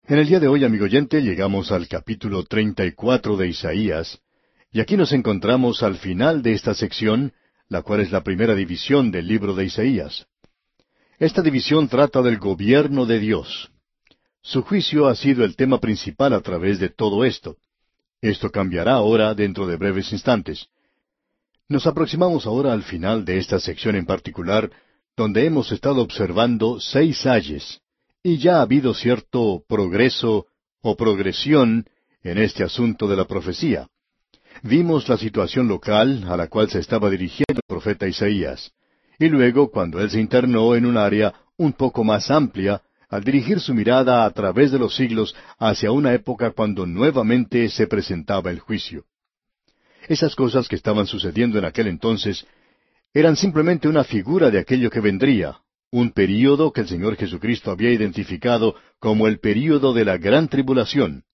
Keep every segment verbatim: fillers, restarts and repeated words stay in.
En el día de hoy, amigo oyente, llegamos al capítulo treinta y cuatro de Isaías, y aquí nos encontramos al final de esta sección, la cual es la primera división del libro de Isaías. Esta división trata del gobierno de Dios. Su juicio ha sido el tema principal a través de todo esto. Esto cambiará ahora dentro de breves instantes. Nos aproximamos ahora al final de esta sección en particular, donde hemos estado observando seis ayes, y ya ha habido cierto progreso o progresión en este asunto de la profecía. Vimos la situación local a la cual se estaba dirigiendo el profeta Isaías, y luego cuando él se internó en un área un poco más amplia, al dirigir su mirada a través de los siglos hacia una época cuando nuevamente se presentaba el juicio. Esas cosas que estaban sucediendo en aquel entonces eran simplemente una figura de aquello que vendría, un período que el Señor Jesucristo había identificado como el período de la gran tribulación.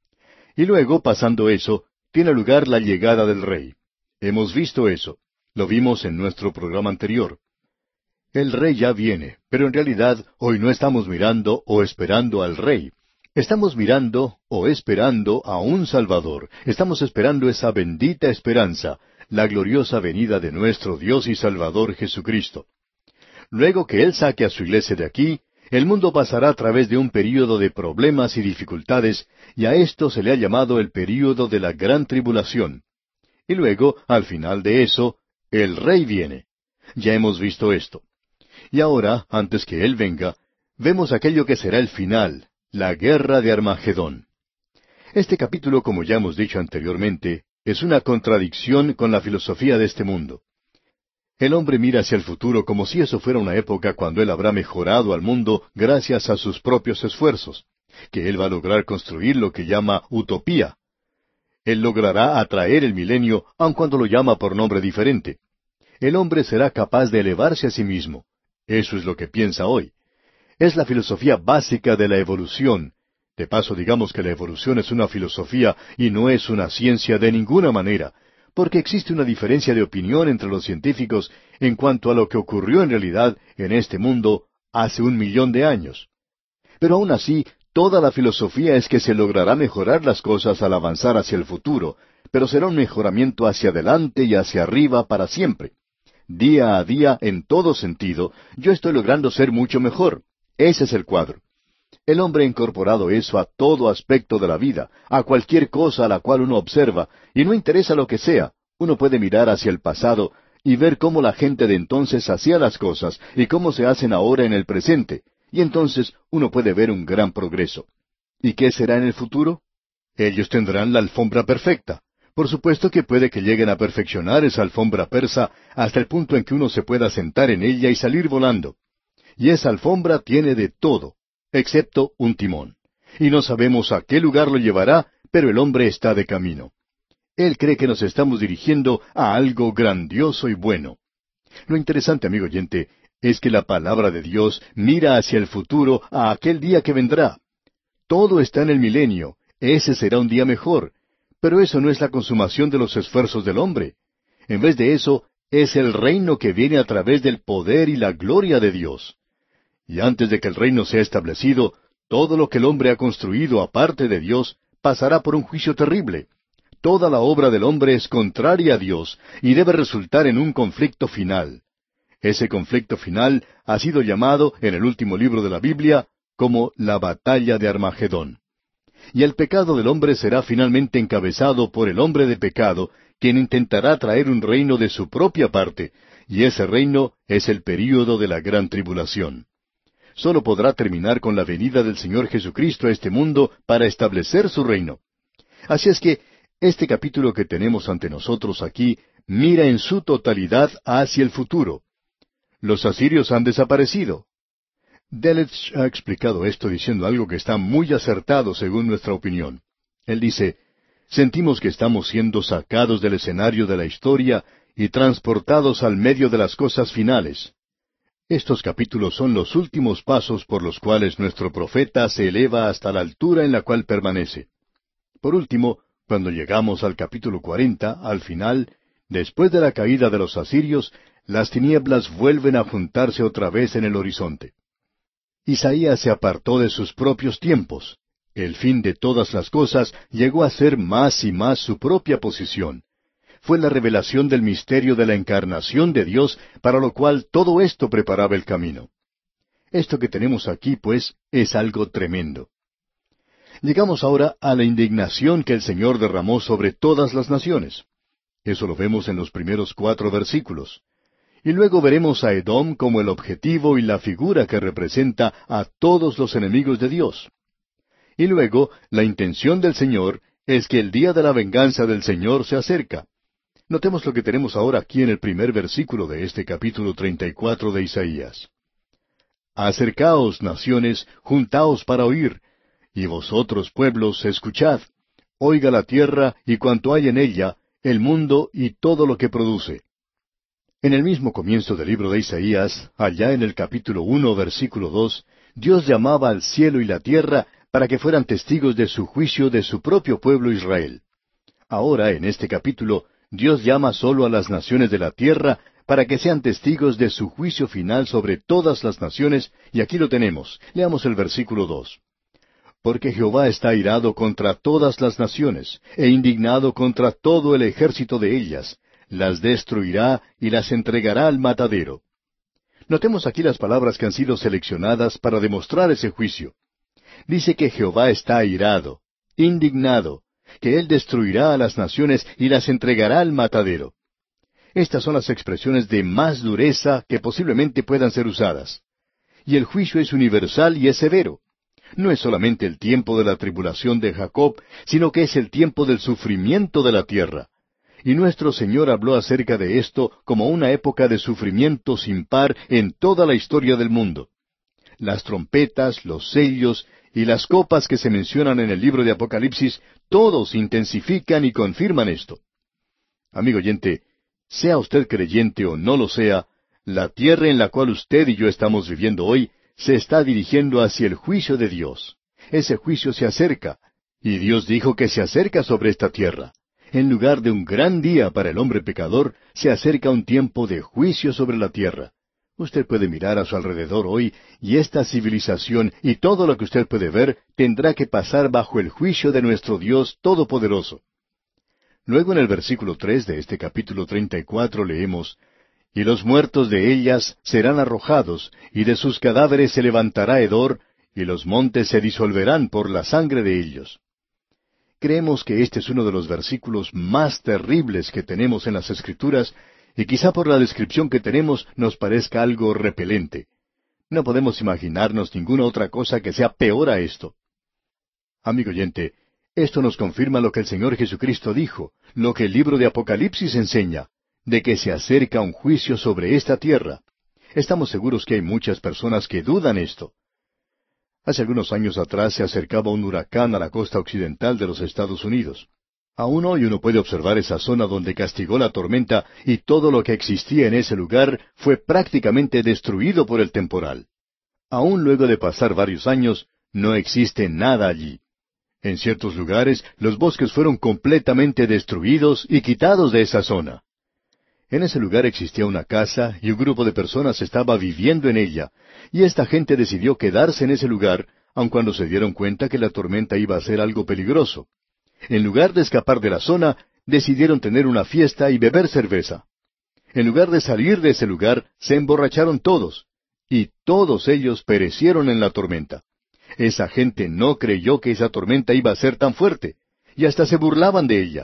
Y luego, pasando eso, tiene lugar la llegada del Rey. Hemos visto eso. Lo vimos en nuestro programa anterior. El Rey ya viene, pero en realidad hoy no estamos mirando o esperando al Rey. Estamos mirando o esperando a un Salvador. Estamos esperando esa bendita esperanza, la gloriosa venida de nuestro Dios y Salvador Jesucristo. Luego que Él saque a su iglesia de aquí, el mundo pasará a través de un período de problemas y dificultades, y a esto se le ha llamado el período de la gran tribulación. Y luego, al final de eso, el Rey viene. Ya hemos visto esto. Y ahora, antes que Él venga, vemos aquello que será el final, la guerra de Armagedón. Este capítulo, como ya hemos dicho anteriormente, es una contradicción con la filosofía de este mundo. El hombre mira hacia el futuro como si eso fuera una época cuando él habrá mejorado al mundo gracias a sus propios esfuerzos, que él va a lograr construir lo que llama utopía. Él logrará atraer el milenio, aun cuando lo llama por nombre diferente. El hombre será capaz de elevarse a sí mismo. Eso es lo que piensa hoy. Es la filosofía básica de la evolución. De paso, digamos que la evolución es una filosofía y no es una ciencia de ninguna manera, porque existe una diferencia de opinión entre los científicos en cuanto a lo que ocurrió en realidad en este mundo hace un millón de años. Pero aún así, toda la filosofía es que se logrará mejorar las cosas al avanzar hacia el futuro, pero será un mejoramiento hacia adelante y hacia arriba para siempre. Día a día, en todo sentido, yo estoy logrando ser mucho mejor. Ese es el cuadro. El hombre ha incorporado eso a todo aspecto de la vida, a cualquier cosa a la cual uno observa, y no interesa lo que sea, uno puede mirar hacia el pasado y ver cómo la gente de entonces hacía las cosas y cómo se hacen ahora en el presente, y entonces uno puede ver un gran progreso. ¿Y qué será en el futuro? Ellos tendrán la alfombra perfecta. Por supuesto que puede que lleguen a perfeccionar esa alfombra persa hasta el punto en que uno se pueda sentar en ella y salir volando. Y esa alfombra tiene de todo, excepto un timón. Y no sabemos a qué lugar lo llevará, pero el hombre está de camino. Él cree que nos estamos dirigiendo a algo grandioso y bueno. Lo interesante, amigo oyente, es que la palabra de Dios mira hacia el futuro, a aquel día que vendrá. Todo está en el milenio, ese será un día mejor, pero eso no es la consumación de los esfuerzos del hombre. En vez de eso, es el reino que viene a través del poder y la gloria de Dios. Y antes de que el reino sea establecido, todo lo que el hombre ha construido aparte de Dios pasará por un juicio terrible. Toda la obra del hombre es contraria a Dios y debe resultar en un conflicto final. Ese conflicto final ha sido llamado en el último libro de la Biblia como la batalla de Armagedón. Y el pecado del hombre será finalmente encabezado por el hombre de pecado, quien intentará traer un reino de su propia parte, y ese reino es el período de la gran tribulación. Solo podrá terminar con la venida del Señor Jesucristo a este mundo para establecer su reino. Así es que este capítulo que tenemos ante nosotros aquí mira en su totalidad hacia el futuro. Los asirios han desaparecido. Delitzsch ha explicado esto diciendo algo que está muy acertado según nuestra opinión. Él dice, sentimos que estamos siendo sacados del escenario de la historia y transportados al medio de las cosas finales. Estos capítulos son los últimos pasos por los cuales nuestro profeta se eleva hasta la altura en la cual permanece. Por último, cuando llegamos al capítulo cuarenta, al final, después de la caída de los asirios, las tinieblas vuelven a juntarse otra vez en el horizonte. Isaías se apartó de sus propios tiempos. El fin de todas las cosas llegó a ser más y más su propia posición. Fue la revelación del misterio de la encarnación de Dios, para lo cual todo esto preparaba el camino. Esto que tenemos aquí, pues, es algo tremendo. Llegamos ahora a la indignación que el Señor derramó sobre todas las naciones. Eso lo vemos en los primeros cuatro versículos. Y luego veremos a Edom como el objetivo y la figura que representa a todos los enemigos de Dios. Y luego, la intención del Señor es que el día de la venganza del Señor se acerca. Notemos lo que tenemos ahora aquí en el primer versículo de este capítulo treinta y cuatro de Isaías. Acercaos, naciones, juntaos para oír, y vosotros, pueblos, escuchad. Oiga la tierra y cuanto hay en ella, el mundo y todo lo que produce. En el mismo comienzo del libro de Isaías, allá en el capítulo uno, versículo dos, Dios llamaba al cielo y la tierra para que fueran testigos de su juicio de su propio pueblo Israel. Ahora, en este capítulo, Dios llama solo a las naciones de la tierra para que sean testigos de su juicio final sobre todas las naciones, y aquí lo tenemos. Leamos el versículo dos. Porque Jehová está airado contra todas las naciones, e indignado contra todo el ejército de ellas, las destruirá y las entregará al matadero. Notemos aquí las palabras que han sido seleccionadas para demostrar ese juicio. Dice que Jehová está airado, indignado, que Él destruirá a las naciones y las entregará al matadero. Estas son las expresiones de más dureza que posiblemente puedan ser usadas. Y el juicio es universal y es severo. No es solamente el tiempo de la tribulación de Jacob, sino que es el tiempo del sufrimiento de la tierra. Y nuestro Señor habló acerca de esto como una época de sufrimiento sin par en toda la historia del mundo. Las trompetas, los sellos y las copas que se mencionan en el libro de Apocalipsis, todos intensifican y confirman esto. Amigo oyente, sea usted creyente o no lo sea, la tierra en la cual usted y yo estamos viviendo hoy se está dirigiendo hacia el juicio de Dios. Ese juicio se acerca, y Dios dijo que se acerca sobre esta tierra. En lugar de un gran día para el hombre pecador, se acerca un tiempo de juicio sobre la tierra. Usted puede mirar a su alrededor hoy, y esta civilización y todo lo que usted puede ver tendrá que pasar bajo el juicio de nuestro Dios Todopoderoso. Luego en el versículo tres de este capítulo treinta y cuatro leemos, Y los muertos de ellas serán arrojados, y de sus cadáveres se levantará hedor, y los montes se disolverán por la sangre de ellos. Creemos que este es uno de los versículos más terribles que tenemos en las Escrituras, y quizá por la descripción que tenemos nos parezca algo repelente. No podemos imaginarnos ninguna otra cosa que sea peor a esto. Amigo oyente, esto nos confirma lo que el Señor Jesucristo dijo, lo que el libro de Apocalipsis enseña, de que se acerca un juicio sobre esta tierra. Estamos seguros que hay muchas personas que dudan esto. Hace algunos años atrás se acercaba un huracán a la costa occidental de los Estados Unidos. Aún hoy uno puede observar esa zona donde castigó la tormenta y todo lo que existía en ese lugar fue prácticamente destruido por el temporal. Aún luego de pasar varios años, no existe nada allí. En ciertos lugares, los bosques fueron completamente destruidos y quitados de esa zona. En ese lugar existía una casa y un grupo de personas estaba viviendo en ella, y esta gente decidió quedarse en ese lugar, aun cuando se dieron cuenta que la tormenta iba a ser algo peligroso. En lugar de escapar de la zona, decidieron tener una fiesta y beber cerveza. En lugar de salir de ese lugar, se emborracharon todos, y todos ellos perecieron en la tormenta. Esa gente no creyó que esa tormenta iba a ser tan fuerte, y hasta se burlaban de ella.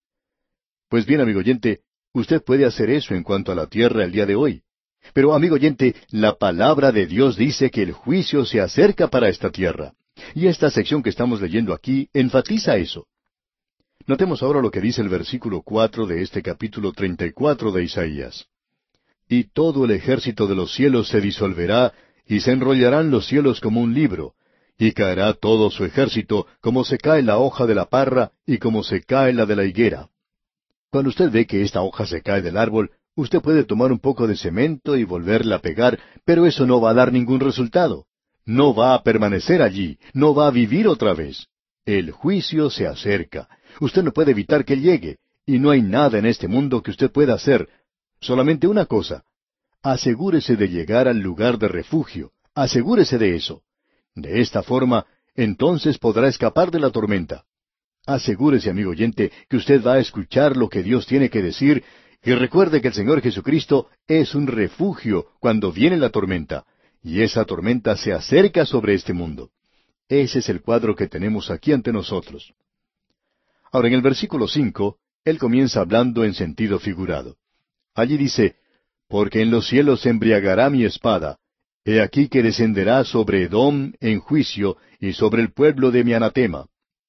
Pues bien, amigo oyente, usted puede hacer eso en cuanto a la tierra el día de hoy. Pero, amigo oyente, la palabra de Dios dice que el juicio se acerca para esta tierra. Y esta sección que estamos leyendo aquí enfatiza eso. Notemos ahora lo que dice el versículo cuatro de este capítulo treinta y cuatro de Isaías. Y todo el ejército de los cielos se disolverá, y se enrollarán los cielos como un libro, y caerá todo su ejército, como se cae la hoja de la parra, y como se cae la de la higuera. Cuando usted ve que esta hoja se cae del árbol, usted puede tomar un poco de cemento y volverla a pegar, pero eso no va a dar ningún resultado. No va a permanecer allí, no va a vivir otra vez. El juicio se acerca. Usted no puede evitar que llegue, y no hay nada en este mundo que usted pueda hacer. Solamente una cosa. Asegúrese de llegar al lugar de refugio. Asegúrese de eso. De esta forma, entonces podrá escapar de la tormenta. Asegúrese, amigo oyente, que usted va a escuchar lo que Dios tiene que decir, y recuerde que el Señor Jesucristo es un refugio cuando viene la tormenta, y esa tormenta se acerca sobre este mundo. Ese es el cuadro que tenemos aquí ante nosotros. Ahora, en el versículo cinco, él comienza hablando en sentido figurado. Allí dice, «Porque en los cielos se embriagará mi espada. He aquí que descenderá sobre Edom en juicio y sobre el pueblo de mi anatema».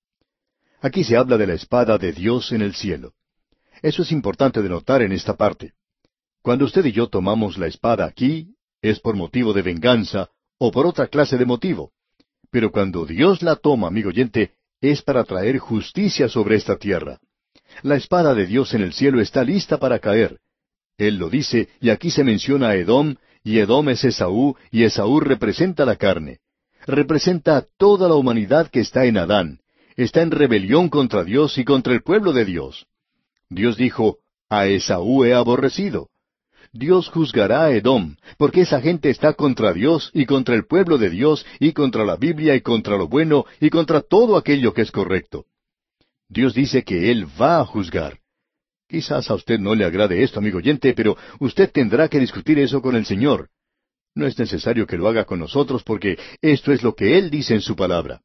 Aquí se habla de la espada de Dios en el cielo. Eso es importante de notar en esta parte. Cuando usted y yo tomamos la espada aquí, es por motivo de venganza o por otra clase de motivo. Pero cuando Dios la toma, amigo oyente, es para traer justicia sobre esta tierra. La espada de Dios en el cielo está lista para caer. Él lo dice, y aquí se menciona a Edom, y Edom es Esaú, y Esaú representa la carne. Representa a toda la humanidad que está en Adán. Está en rebelión contra Dios y contra el pueblo de Dios. Dios dijo, «A Esaú he aborrecido». Dios juzgará a Edom, porque esa gente está contra Dios y contra el pueblo de Dios y contra la Biblia y contra lo bueno y contra todo aquello que es correcto. Dios dice que Él va a juzgar. Quizás a usted no le agrade esto, amigo oyente, pero usted tendrá que discutir eso con el Señor. No es necesario que lo haga con nosotros porque esto es lo que Él dice en su palabra.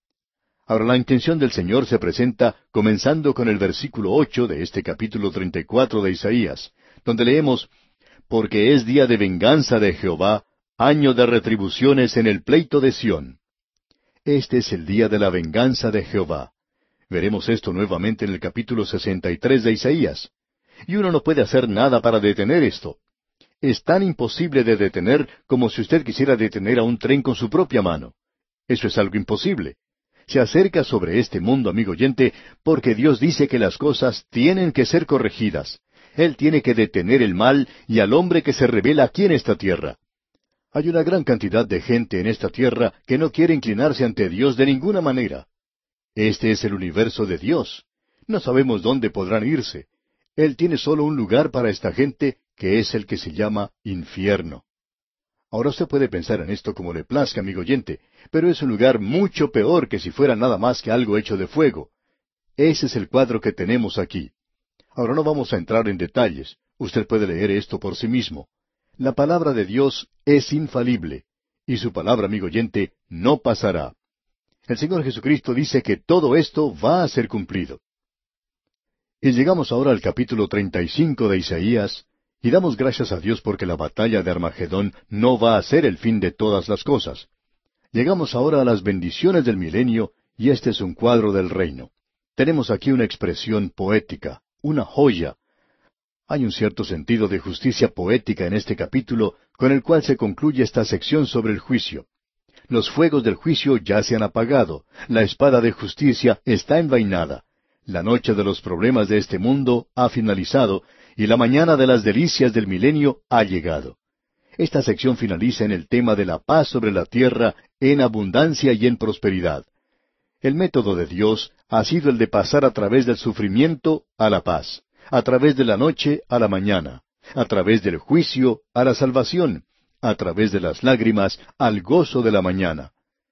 Ahora, la intención del Señor se presenta comenzando con el versículo ocho de este capítulo treinta y cuatro de Isaías, donde leemos, «Porque es día de venganza de Jehová, año de retribuciones en el pleito de Sión». Este es el día de la venganza de Jehová. Veremos esto nuevamente en el capítulo sesenta y tres de Isaías. Y uno no puede hacer nada para detener esto. Es tan imposible de detener como si usted quisiera detener a un tren con su propia mano. Eso es algo imposible. Se acerca sobre este mundo, amigo oyente, porque Dios dice que las cosas tienen que ser corregidas. Él tiene que detener el mal y al hombre que se revela aquí en esta tierra. Hay una gran cantidad de gente en esta tierra que no quiere inclinarse ante Dios de ninguna manera. Este es el universo de Dios. No sabemos dónde podrán irse. Él tiene solo un lugar para esta gente, que es el que se llama infierno. Ahora usted puede pensar en esto como le plazca, amigo oyente, pero es un lugar mucho peor que si fuera nada más que algo hecho de fuego. Ese es el cuadro que tenemos aquí. Ahora no vamos a entrar en detalles. Usted puede leer esto por sí mismo. La palabra de Dios es infalible, y su palabra, amigo oyente, no pasará. El Señor Jesucristo dice que todo esto va a ser cumplido. Y llegamos ahora al capítulo treinta y cinco de Isaías, y damos gracias a Dios porque la batalla de Armagedón no va a ser el fin de todas las cosas. Llegamos ahora a las bendiciones del milenio, y este es un cuadro del reino. Tenemos aquí una expresión poética, una joya. Hay un cierto sentido de justicia poética en este capítulo, con el cual se concluye esta sección sobre el juicio. Los fuegos del juicio ya se han apagado, la espada de justicia está envainada, la noche de los problemas de este mundo ha finalizado, y la mañana de las delicias del milenio ha llegado. Esta sección finaliza en el tema de la paz sobre la tierra en abundancia y en prosperidad. El método de Dios ha sido el de pasar a través del sufrimiento a la paz, a través de la noche a la mañana, a través del juicio a la salvación, a través de las lágrimas al gozo de la mañana.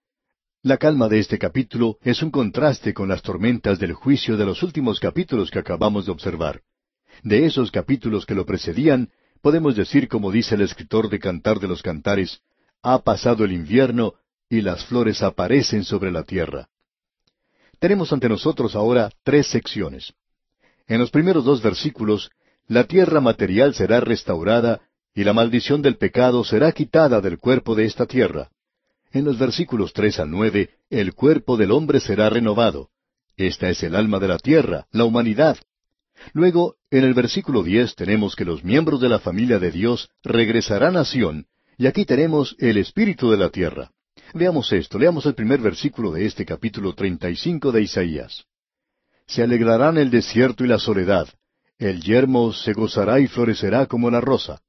La calma de este capítulo es un contraste con las tormentas del juicio de los últimos capítulos que acabamos de observar. De esos capítulos que lo precedían, podemos decir como dice el escritor de Cantar de los Cantares, «Ha pasado el invierno y las flores aparecen sobre la tierra». Tenemos ante nosotros ahora tres secciones. En los primeros dos versículos, la tierra material será restaurada y la maldición del pecado será quitada del cuerpo de esta tierra. En los versículos tres al nueve, el cuerpo del hombre será renovado. Esta es el alma de la tierra, la humanidad. Luego, en el versículo diez tenemos que los miembros de la familia de Dios regresarán a Sión, y aquí tenemos el espíritu de la tierra. Veamos esto, leamos el primer versículo de este capítulo treinta y cinco de Isaías. Se alegrarán el desierto y la soledad, el yermo se gozará y florecerá como la rosa.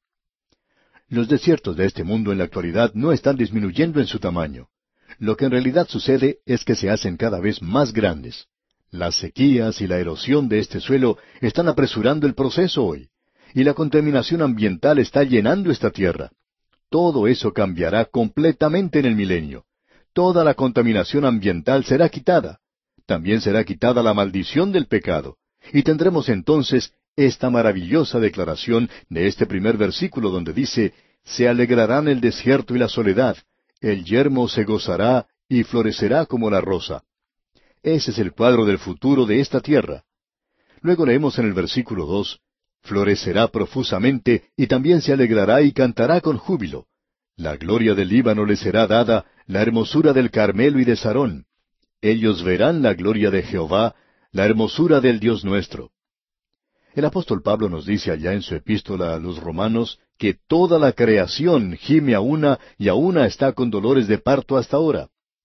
Los desiertos de este mundo en la actualidad no están disminuyendo en su tamaño. Lo que en realidad sucede es que se hacen cada vez más grandes. Las sequías y la erosión de este suelo están apresurando el proceso hoy, y la contaminación ambiental está llenando esta tierra. Todo eso cambiará completamente en el milenio. Toda la contaminación ambiental será quitada. También será quitada la maldición del pecado. Y tendremos entonces esta maravillosa declaración de este primer versículo donde dice, se alegrarán el desierto y la soledad, el yermo se gozará y florecerá como la rosa. Ese es el cuadro del futuro de esta tierra. Luego leemos en el versículo dos, florecerá profusamente y también se alegrará y cantará con júbilo. La gloria del Líbano le será dada, la hermosura del Carmelo y de Sarón. Ellos verán la gloria de Jehová, la hermosura del Dios nuestro. El apóstol Pablo nos dice allá en su epístola a los Romanos que toda la creación gime a una y a una está con dolores de parto hasta ahora.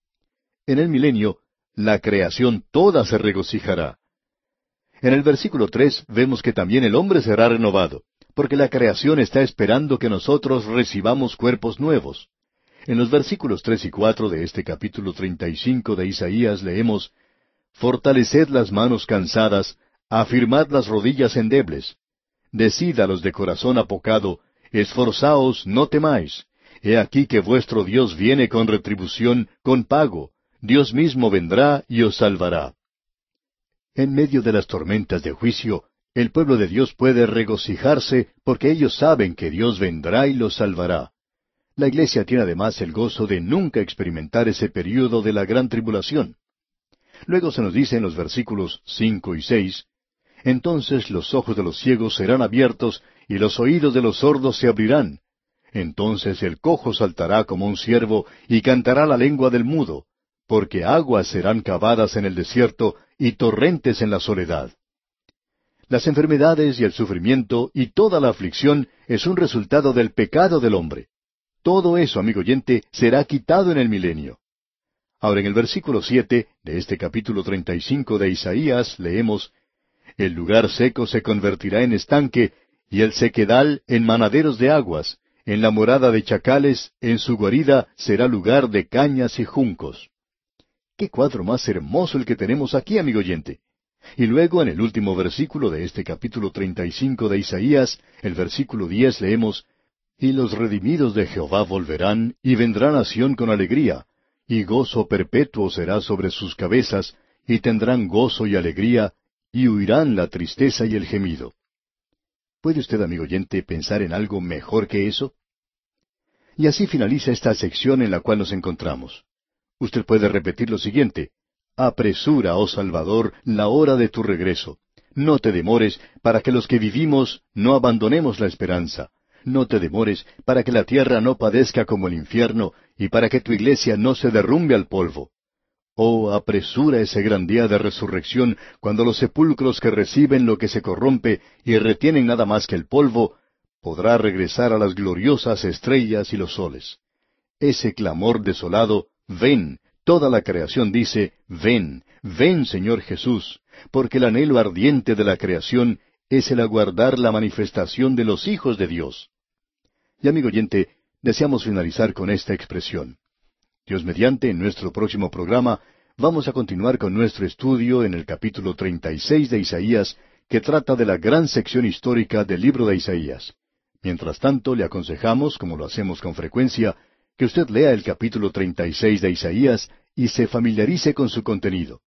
En el milenio, la creación toda se regocijará. En el versículo tres vemos que también el hombre será renovado, porque la creación está esperando que nosotros recibamos cuerpos nuevos. En los versículos tres y cuatro de este capítulo treinta y cinco de Isaías leemos, fortaleced las manos cansadas, afirmad las rodillas endebles. Decid a los de corazón apocado, esforzaos, no temáis. He aquí que vuestro Dios viene con retribución, con pago. Dios mismo vendrá y os salvará. En medio de las tormentas de juicio, el pueblo de Dios puede regocijarse porque ellos saben que Dios vendrá y los salvará. La iglesia tiene además el gozo de nunca experimentar ese período de la gran tribulación. Luego se nos dice en los versículos cinco y seis, entonces los ojos de los ciegos serán abiertos y los oídos de los sordos se abrirán. Entonces el cojo saltará como un ciervo y cantará la lengua del mudo, porque aguas serán cavadas en el desierto y torrentes en la soledad. Las enfermedades y el sufrimiento y toda la aflicción es un resultado del pecado del hombre. Todo eso, amigo oyente, será quitado en el milenio. Ahora en el versículo siete de este capítulo treinta y cinco de Isaías leemos, el lugar seco se convertirá en estanque, y el sequedal en manaderos de aguas, en la morada de chacales, en su guarida será lugar de cañas y juncos. ¡Qué cuadro más hermoso el que tenemos aquí, amigo oyente! Y luego en el último versículo de este capítulo treinta y cinco de Isaías, el versículo diez leemos, y los redimidos de Jehová volverán, y vendrán a Sión con alegría, y gozo perpetuo será sobre sus cabezas, y tendrán gozo y alegría, y huirán la tristeza y el gemido. ¿Puede usted, amigo oyente, pensar en algo mejor que eso? Y así finaliza esta sección en la cual nos encontramos. Usted puede repetir lo siguiente, apresura, oh Salvador, la hora de tu regreso. No te demores, para que los que vivimos no abandonemos la esperanza. No te demores, para que la tierra no padezca como el infierno, y para que tu iglesia no se derrumbe al polvo. Oh, apresura ese gran día de resurrección, cuando los sepulcros que reciben lo que se corrompe y retienen nada más que el polvo, podrá regresar a las gloriosas estrellas y los soles. Ese clamor desolado, ven, toda la creación dice, ven, ven Señor Jesús, porque el anhelo ardiente de la creación es el aguardar la manifestación de los hijos de Dios. Y amigo oyente, deseamos finalizar con esta expresión. Dios mediante, en nuestro próximo programa, vamos a continuar con nuestro estudio en el capítulo treinta y seis de Isaías, que trata de la gran sección histórica del libro de Isaías. Mientras tanto, le aconsejamos, como lo hacemos con frecuencia, que usted lea el capítulo treinta y seis de Isaías y se familiarice con su contenido.